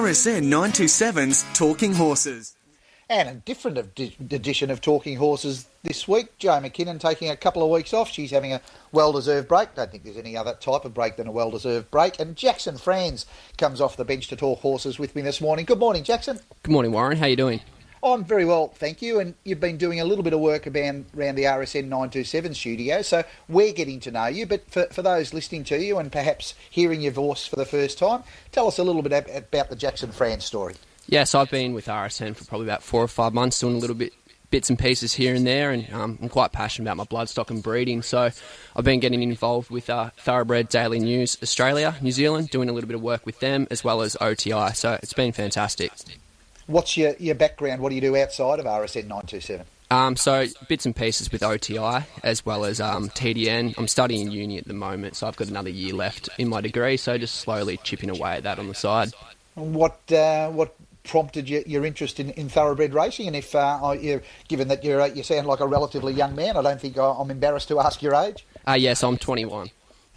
RSN 927's Talking Horses. And a different edition of Talking Horses this week. Jo McKinnon taking a couple of weeks off. She's having a well-deserved break. Don't think there's any other type of break than a well-deserved break. And Jackson Franz comes off the bench to talk horses with me this morning. Good morning, Jackson. Good morning, Warren. How you doing? I'm very well, thank you. And you've been doing a little bit of work around the RSN 927 studio, so we're getting to know you. But for those listening to you and perhaps hearing your voice for the first time, tell us a little bit about the Jackson Franz story. Yes, I've been with RSN for probably about 4 or 5 months, doing a little bits and pieces here and there, and I'm quite passionate about my bloodstock and breeding. So I've been getting involved with Thoroughbred Daily News Australia, New Zealand, doing a little bit of work with them, as well as OTI. So it's been fantastic. What's your background? What do you do outside of RSN 927? So bits and pieces with OTI as well as TDN. I'm studying uni at the moment, so I've got another year left in my degree, so just slowly chipping away at that on the side. What prompted your interest in thoroughbred racing? And if given that you sound like a relatively young man, I don't think I'm embarrassed to ask your age. Yes, I'm 21.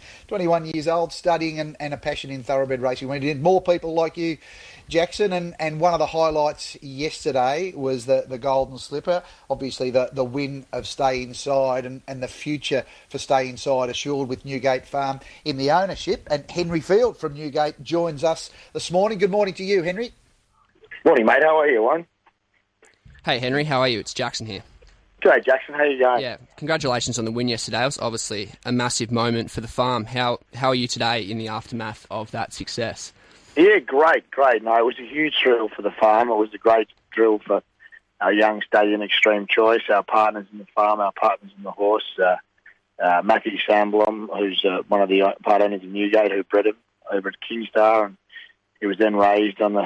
21 years old, studying and a passion in thoroughbred racing. We need more people like you, Jackson, and one of the highlights yesterday was the Golden Slipper. Obviously the win of Stay Inside and the future for Stay Inside assured with Newgate Farm in the ownership. And Henry Field from Newgate joins us this morning. Good morning to you, Henry. Morning, mate. How are you, Warren? Hey, Henry. How are you? It's Jackson here. G'day, Jackson. How you going? Yeah, congratulations on the win yesterday. It was obviously a massive moment for the farm. How are you today in the aftermath of that success? Yeah, great. No, it was a huge thrill for the farm. It was a great thrill for our young stallion Extreme Choice, our partners in the farm, our partners in the horse, Matthew Sandblom, who's one of the part owners of Newgate, who bred him over at Kingstar, and he was then raised on the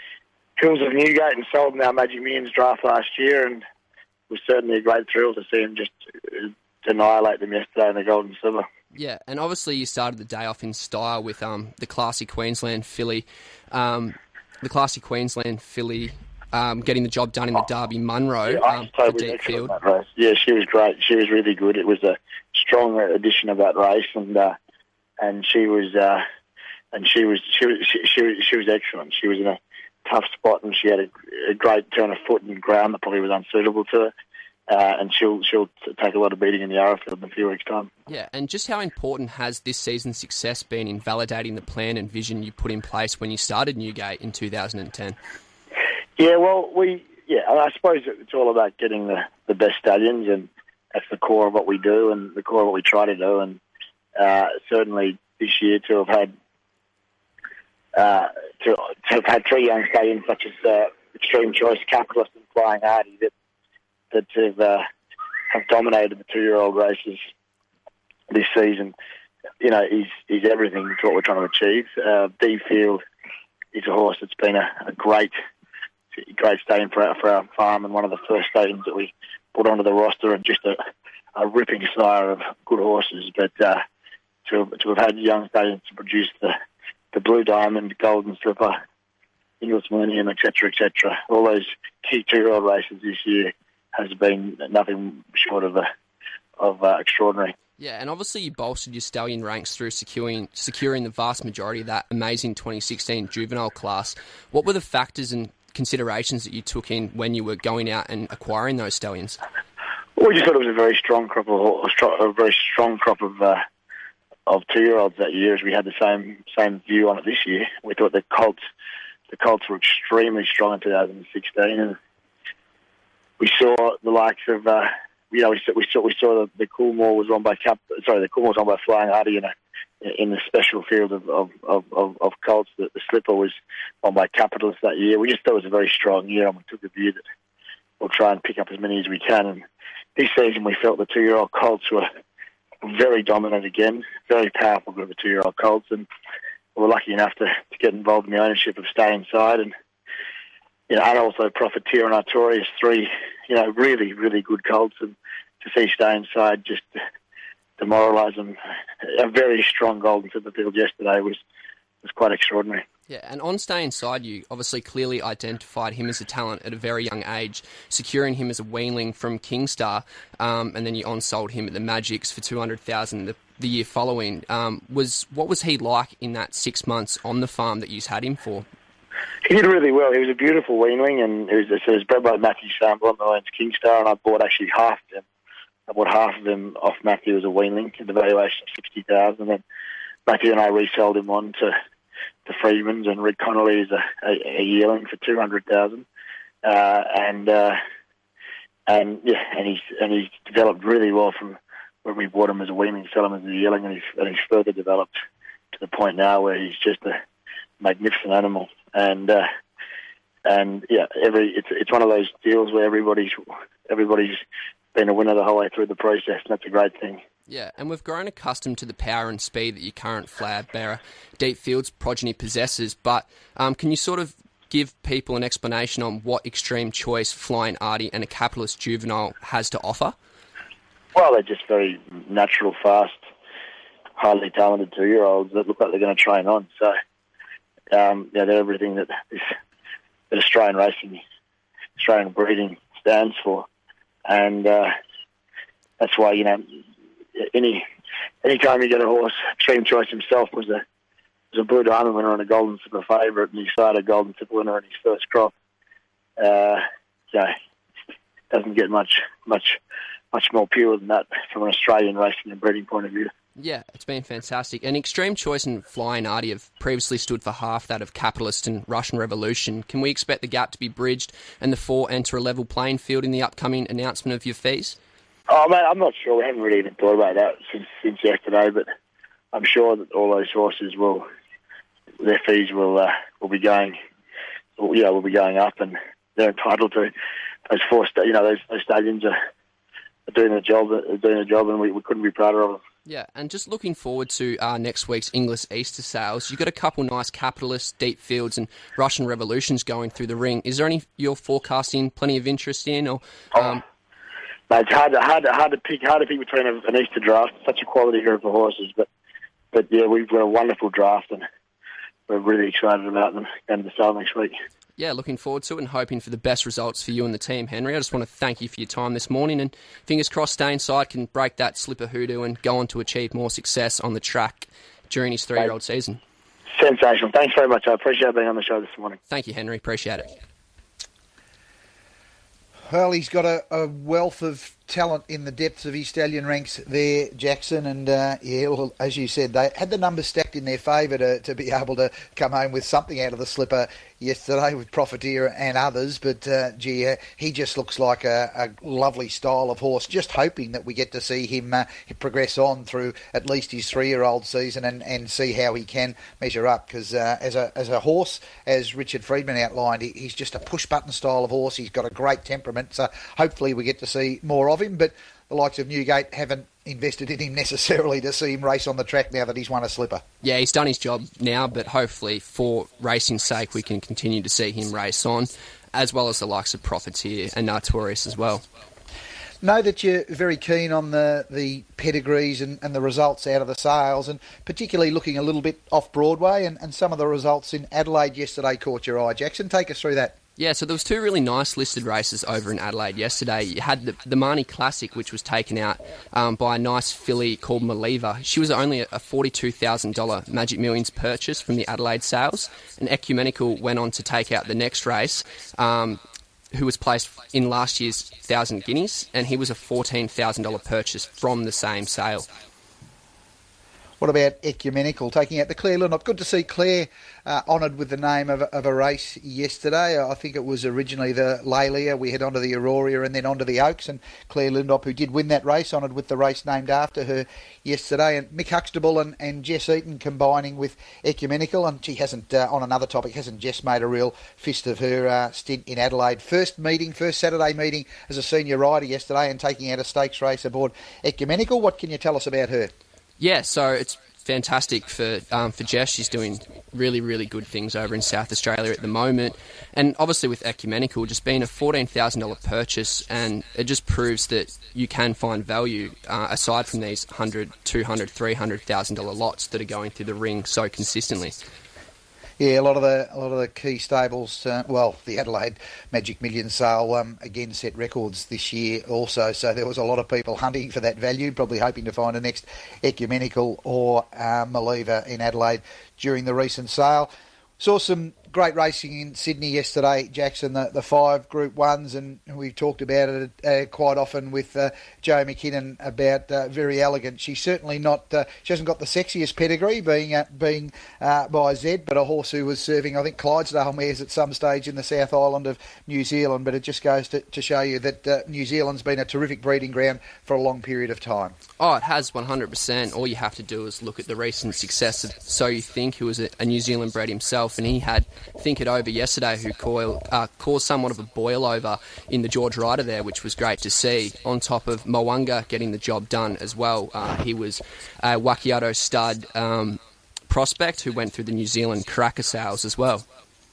hills of Newgate and sold in our Magic Millions draft last year, and it was certainly a great thrill to see him just annihilate them yesterday in the Golden Slipper. Yeah, and obviously you started the day off in style with the Classy Queensland filly. Getting the job done in the Derby Munro, the deep field. Yeah, she was great. She was really good. It was a strong edition of that race, and she was excellent. She was in a tough spot, and she had a great turn of foot in ground that probably was unsuitable to her. And she'll take a lot of beating in the Arrowfield in a few weeks' time. Yeah, and just how important has this season's success been in validating the plan and vision you put in place when you started Newgate in 2010? Yeah, well, I suppose it's all about getting the best stallions, and that's the core of what we do and the core of what we try to do. And certainly this year to have had 3 young stallions such as Extreme Choice, Capitalist, and Flying Hardy that have dominated the 2-year-old races this season, is everything to what we're trying to achieve. D-Field is a horse that's been a great stallion for our farm, and one of the first stallions that we put onto the roster, and just a ripping sire of good horses. But to have had young stallions to produce the Blue Diamond, Golden Slipper, Ingles Millennium, etc., all those key 2-year-old races this year has been nothing short of extraordinary. Yeah, and obviously you bolstered your stallion ranks through securing the vast majority of that amazing 2016 juvenile class. What were the factors and considerations that you took in when you were going out and acquiring those stallions? Well, we just thought it was a very strong crop of 2-year-olds that year, as we had the same view on it this year. We thought the colts were extremely strong in 2016, and we saw the likes of, we saw the Coolmore was run by the Coolmore was run by Flying Hardy in the special field of colts. The Slipper was run by Capitalist that year. We just thought it was a very strong year, and we took the view that we'll try and pick up as many as we can. And this season we felt the 2-year-old colts were very dominant again, very powerful group of 2-year-old colts, and we were lucky enough to get involved in the ownership of Stay Inside, and also Profiteer and Artorias, 3, really, really good colts, and to see Stay Inside just demoralise them. A very strong Golden Slipper field yesterday was quite extraordinary. Yeah, and on Stay Inside, you obviously clearly identified him as a talent at a very young age, securing him as a weanling from Kingstar, and then you on-sold him at the Magics for $200,000 the year following. What was he like in that 6 months on the farm that you had him for? He did really well. He was a beautiful weanling, and it was bred by Matthew Samble, Orleans Kingstar, and I bought actually half of them. I bought half of them off Matthew as a weanling at the valuation of 60,000. Then Matthew and I resold him on to Freedman's, and Rick Connolly is a yearling for 200,000. And he's developed really well from when we bought him as a weanling, sell him as a yearling, and he's further developed to the point now where he's just a magnificent animal. And yeah, it's one of those deals where everybody's been a winner the whole way through the process, and that's a great thing. Yeah, and we've grown accustomed to the power and speed that your current flag bearer Deep Fields progeny possesses, but can you sort of give people an explanation on what Extreme Choice, Flying Artie and a Capitalist Juvenile has to offer? Well, they're just very natural, fast, highly talented 2-year-olds that look like they're going to train on. So, they're everything that Australian racing, Australian breeding stands for. And that's why, any time you get a horse, Extreme Choice himself was a Blue Diamond winner and a Golden Slipper favourite, and he started a Golden Slipper winner in his first crop. Doesn't get much more pure than that from an Australian racing and breeding point of view. Yeah, it's been fantastic. And Extreme Choice and Flying Artie have previously stood for half that of Capitalist and Russian Revolution. Can we expect the gap to be bridged and the four enter a level playing field in the upcoming announcement of your fees? Oh, mate, I'm not sure. We haven't really even thought about that since yesterday, but I'm sure that all those horses their fees will be going, will be going up, and they're entitled to those four. Those stallions are doing the job. And we couldn't be prouder of them. Yeah, and just looking forward to next week's English Easter sales. You've got a couple nice Capitalists, Deep Fields and Russian Revolutions going through the ring. Is there any you're forecasting plenty of interest in? Or Mate, it's hard to pick between an Easter draft. Such a quality group of horses, but yeah, we've got a wonderful draft, and we're really excited about them going to the sale next week. Yeah, looking forward to it and hoping for the best results for you and the team, Henry. I just want to thank you for your time this morning, and fingers crossed Stainside can break that slipper hoodoo and go on to achieve more success on the track during his 3-year-old season. Sensational. Thanks very much. I appreciate being on the show this morning. Thank you, Henry. Appreciate it. Well, he's got a wealth of talent in the depths of his stallion ranks there, Jackson, and well, as you said, they had the numbers stacked in their favour to be able to come home with something out of the slipper yesterday with Profiteer and others, but he just looks like a lovely style of horse. Just hoping that we get to see him progress on through at least his 3-year-old season and see how he can measure up, because as a horse, as Richard Freedman outlined, he's just a push-button style of horse. He's got a great temperament, so hopefully we get to see more of him, but the likes of Newgate haven't invested in him necessarily to see him race on the track now that he's won a slipper. Yeah, he's done his job now, but hopefully for racing's sake we can continue to see him race on, as well as the likes of Profiteer and Artorias as well. Know that you're very keen on the pedigrees and the results out of the sales, and particularly looking a little bit off Broadway, and some of the results in Adelaide yesterday caught your eye. Jackson, take us through that. Yeah, so there was 2 really nice listed races over in Adelaide yesterday. You had the Marnie Classic, which was taken out by a nice filly called Maliva. She was only a $42,000 Magic Millions purchase from the Adelaide sales, and Ecumenical went on to take out the next race, who was placed in last year's 1,000 Guineas, and he was a $14,000 purchase from the same sale. What about Ecumenical taking out the Claire Lindop? Good to see Claire honoured with the name of a race yesterday. I think it was originally the Lelia. We head onto the Aurora and then onto the Oaks, and Claire Lindop, who did win that race, honoured with the race named after her yesterday. And Mick Huxtable and Jess Eaton combining with Ecumenical, and she hasn't, on another topic, hasn't Jess made a real fist of her stint in Adelaide. First Saturday meeting as a senior rider yesterday and taking out a stakes race aboard Ecumenical. What can you tell us about her? Yeah, so it's fantastic for Jess. She's doing really, really good things over in South Australia at the moment. And obviously with Ecumenical just being a $14,000 purchase, and it just proves that you can find value aside from these $100,000, $200,000, $300,000 lots that are going through the ring so consistently. Yeah, a lot of the key stables, the Adelaide Magic Millions sale again set records this year also, so there was a lot of people hunting for that value, probably hoping to find a next Ecumenical or Maliva in Adelaide during the recent sale. Saw some great racing in Sydney yesterday, Jackson, the 5 Group 1s, and we've talked about it quite often with Jo McKinnon about Very Elegant. She's certainly not, she hasn't got the sexiest pedigree being by Zed, but a horse who was serving, I think, Clydesdale mares at some stage in the South Island of New Zealand. But it just goes to show you that New Zealand's been a terrific breeding ground for a long period of time. Oh, it has 100%. All you have to do is look at the recent success of So You Think, who was a New Zealand bred himself, and he had Think It Over yesterday, who caused somewhat of a boil over in the George Ryder there, which was great to see. On top of Mo'unga getting the job done as well. He was a Waikato stud prospect who went through the New Zealand cracker sales as well.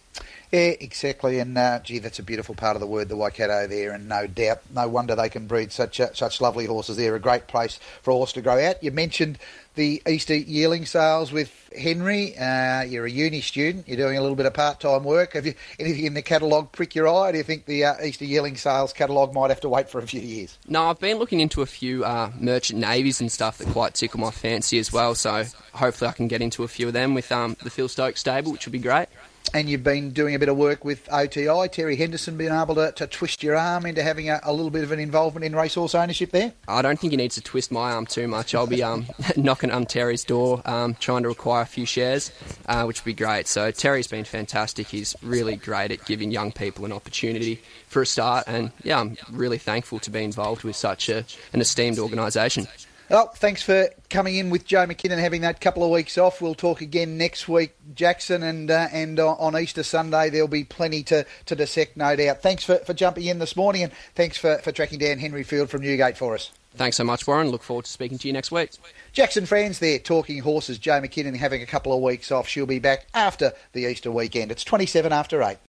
Yeah, exactly, and that's a beautiful part of the word, the Waikato there, and no doubt, no wonder they can breed such lovely horses there. A great place for a horse to grow out. You mentioned the Easter yearling sales with Henry. You're a uni student. You're doing a little bit of part-time work. Have you anything in the catalogue prick your eye? Or do you think the Easter yearling sales catalogue might have to wait for a few years? No, I've been looking into a few merchant navies and stuff that quite tickle my fancy as well, so hopefully I can get into a few of them with the Phil Stokes stable, which would be great. And you've been doing a bit of work with OTI. Terry Henderson being able to twist your arm into having a little bit of an involvement in racehorse ownership there? I don't think he needs to twist my arm too much. I'll be knocking on Terry's door, trying to acquire a few shares, which would be great. So Terry's been fantastic. He's really great at giving young people an opportunity for a start. And, yeah, I'm really thankful to be involved with such an esteemed organisation. Well, thanks for coming in with Jo McKinnon, having that couple of weeks off. We'll talk again next week, Jackson, and on Easter Sunday there'll be plenty to dissect, no doubt. Thanks for jumping in this morning, and thanks for tracking down Henry Field from Newgate for us. Thanks so much, Warren. Look forward to speaking to you next week. Jackson Franz there, talking horses. Jo McKinnon having a couple of weeks off. She'll be back after the Easter weekend. It's 27 after 8.